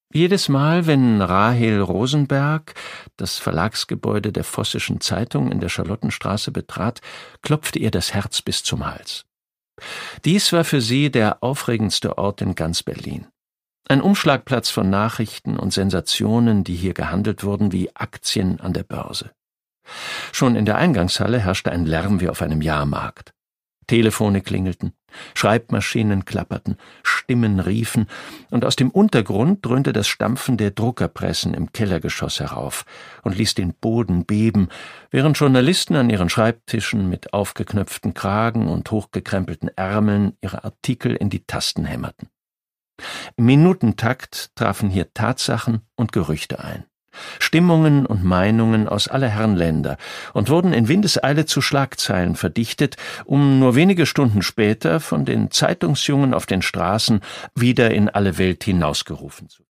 Jedes Mal, wenn Rahel Rosenberg das Verlagsgebäude der Vossischen Zeitung in der Charlottenstraße betrat, klopfte ihr das Herz bis zum Hals. Dies war für sie der aufregendste Ort in ganz Berlin. Ein Umschlagplatz von Nachrichten und Sensationen, die hier gehandelt wurden wie Aktien an der Börse. Schon in der Eingangshalle herrschte ein Lärm wie auf einem Jahrmarkt. Telefone klingelten, Schreibmaschinen klapperten, Stimmen riefen, und aus dem Untergrund dröhnte das Stampfen der Druckerpressen im Kellergeschoss herauf und ließ den Boden beben, während Journalisten an ihren Schreibtischen mit aufgeknöpften Kragen und hochgekrempelten Ärmeln ihre Artikel in die Tasten hämmerten. Im Minutentakt trafen hier Tatsachen und Gerüchte ein, Stimmungen und Meinungen aus aller Herren Länder und wurden in Windeseile zu Schlagzeilen verdichtet, um nur wenige Stunden später von den Zeitungsjungen auf den Straßen wieder in alle Welt hinausgerufen zu werden.